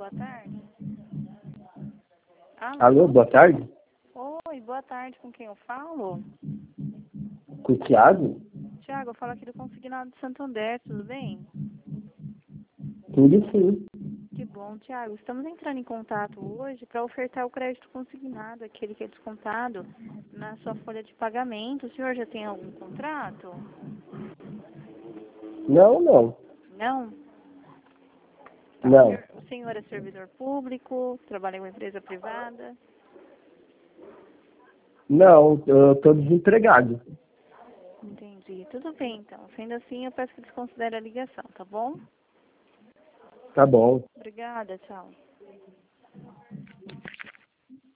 boa tarde. Alô, boa tarde. Oi, boa tarde. Com quem eu falo? Com o Thiago? Tiago, eu falo aqui do Consignado de Santander, tudo bem? Tudo sim. Que bom, Tiago. Estamos entrando em contato hoje para ofertar o crédito consignado, aquele que é descontado na sua folha de pagamento. O senhor já tem algum contrato? Não, não. Não? Tá, Não. o senhor é servidor público, trabalha em uma empresa privada? Não, eu tô desempregado. Entendi. Tudo bem, então. Sendo assim, eu peço que desconsidere a ligação, tá bom? Tá bom. Obrigada, tchau.